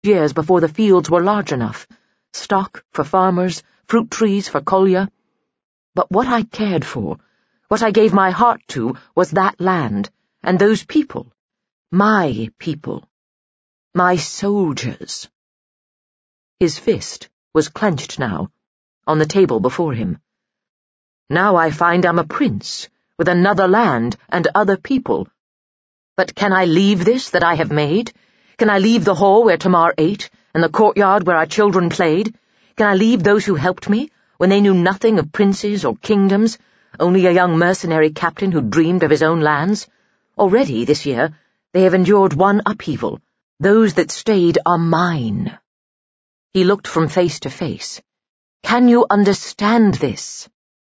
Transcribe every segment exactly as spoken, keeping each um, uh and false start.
years before the fields were large enough, stock for farmers, fruit trees for Kolya. But what I cared for, what I gave my heart to, was that land, and those people, my people, my soldiers. His fist was clenched now, on the table before him. Now I find I'm a prince, with another land and other people. But can I leave this that I have made? Can I leave the hall where Tamar ate, and the courtyard where our children played? Can I leave those who helped me, when they knew nothing of princes or kingdoms, only a young mercenary captain who dreamed of his own lands? Already, this year, they have endured one upheaval. Those that stayed are mine. He looked from face to face. Can you understand this?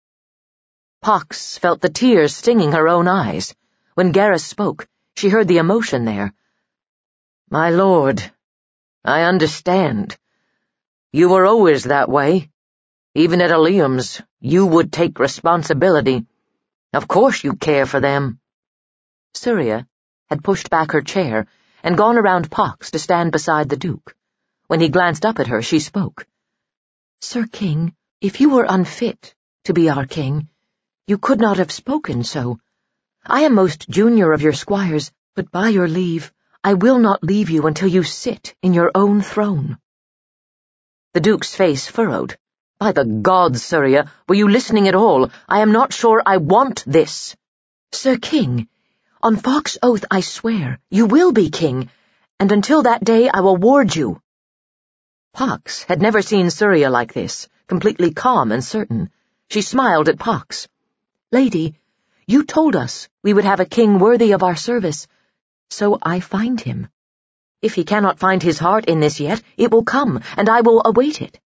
Pox felt the tears stinging her own eyes. When Garrus spoke, she heard the emotion there. My lord, I understand. You were always that way. Even at Ilium's, you would take responsibility. Of course you care for them. Surya had pushed back her chair and gone around Pox to stand beside the Duke. When he glanced up at her, she spoke. Sir King, if you were unfit to be our king, you could not have spoken so. I am most junior of your squires, but by your leave, I will not leave you until you sit in your own throne. The Duke's face furrowed. By the gods, Surya, were you listening at all? I am not sure I want this. Sir King, on Fox oath I swear, you will be king, and until that day I will ward you. Pox had never seen Surya like this, completely calm and certain. She smiled at Pox. Lady, you told us we would have a king worthy of our service, so I find him. If he cannot find his heart in this yet, it will come, and I will await it.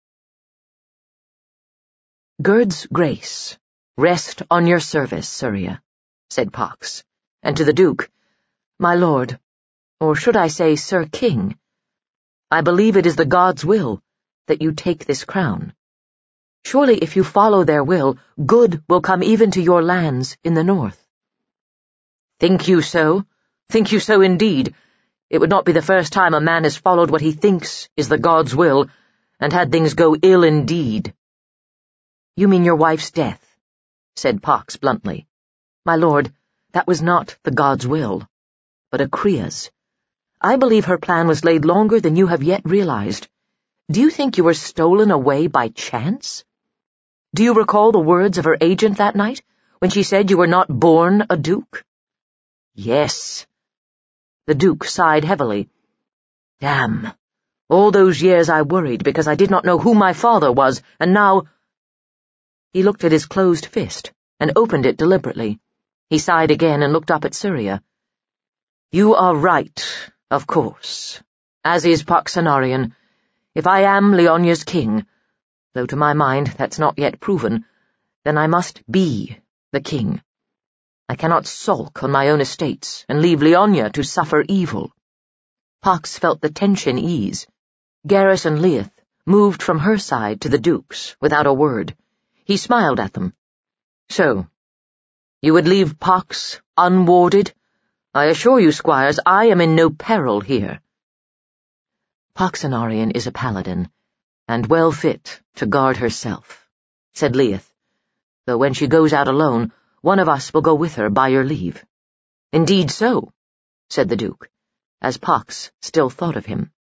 Gerd's grace, rest on your service, Surya, said Pox, and to the Duke, my lord, or should I say Sir King, I believe it is the gods' will that you take this crown. Surely if you follow their will, good will come even to your lands in the north. Think you so? Think you so indeed? It would not be the first time a man has followed what he thinks is the gods' will, and had things go ill indeed. You mean your wife's death, said Pox bluntly. My lord, that was not the gods' will, but Akria's. I believe her plan was laid longer than you have yet realized. Do you think you were stolen away by chance? Do you recall the words of her agent that night, when she said you were not born a duke? Yes. The Duke sighed heavily. Damn. All those years I worried because I did not know who my father was, and now— He looked at his closed fist, and opened it deliberately. He sighed again and looked up at Surya. You are right, of course, as is Poxenarian. If I am Lionia's king, though to my mind that's not yet proven, then I must be the king. I cannot sulk on my own estates and leave Leonia to suffer evil. Pox felt the tension ease. Garrus and Leith moved from her side to the Duke's without a word. He smiled at them. So, you would leave Pox unwarded? I assure you, squires, I am in no peril here. Poxenarian is a paladin, and well fit to guard herself, said Leith, though when she goes out alone, one of us will go with her by your leave. Indeed so, said the Duke, as Pox still thought of him.